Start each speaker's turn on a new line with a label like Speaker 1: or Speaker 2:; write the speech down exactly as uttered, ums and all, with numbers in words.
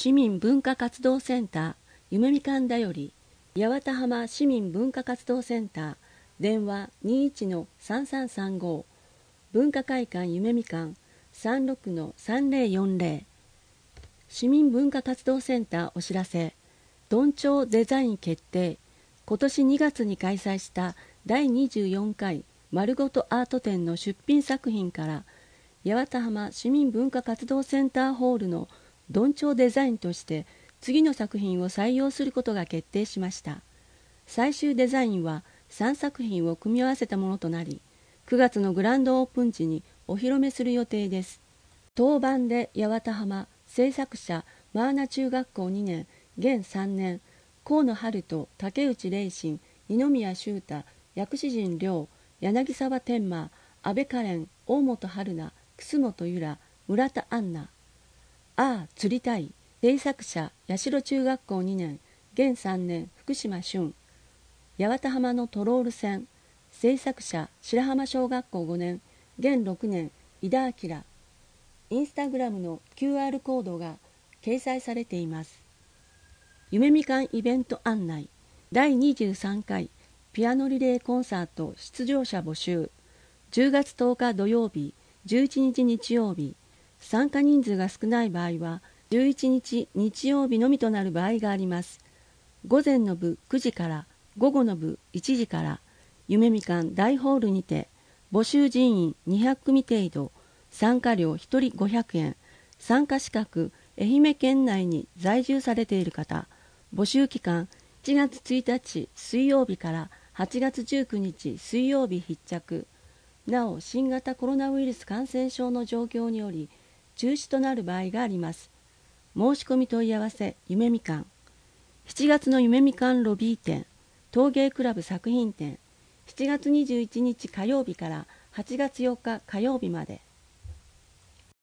Speaker 1: 市民文化活動センター夢みかんだより、八幡浜市民文化活動センター電話 にじゅういちのさんさんさんご、文化会館夢みかん さんろくのさんぜろよんぜろ。市民文化活動センターお知らせ。どんちょうデザイン決定。今年にがつに開催しただいにじゅうよんかい丸ごとアート展の出品作品から、八幡浜市民文化活動センターホールのどんちょうデザインとして次の作品を採用することが決定しました。最終デザインはさんさく品を組み合わせたものとなり、くがつのグランドオープン時にお披露目する予定です。当番で八幡浜制作者マーナ中学校にねん現さんねん河野春人竹内玲心二宮修太薬師陣亮柳沢天馬安倍カレン大本春菜楠本由良村田杏奈。ああ釣りたい制作者八代中学校にねん現さんねん福島俊。八幡浜のトロール船制作者白浜小学校ごねん現ろくねん井田明。インスタグラムの キューアール コードが掲載されています。夢みかんイベント案内。だいにじゅうさんかいピアノリレーコンサート出場者募集。じゅうがつとおか土曜日、じゅういちにち日曜日。参加人数が少ない場合はじゅういちにち日曜日のみとなる場合があります。午前の部くじから午後の部いちじから夢みかん大ホールにて、募集人員にひゃくくみ程度、参加料ひとりごひゃくえん、参加資格愛媛県内に在住されている方、募集期間しちがつついたち水曜日からはちがつじゅうくにち水曜日必着。なお新型コロナウイルス感染症の状況により中止となる場合があります。申し込み問い合わせ夢みかん。しちがつの夢みかんロビー展、陶芸クラブ作品展、しちがつにじゅういちにち火曜日からはちがつよっか火曜日まで。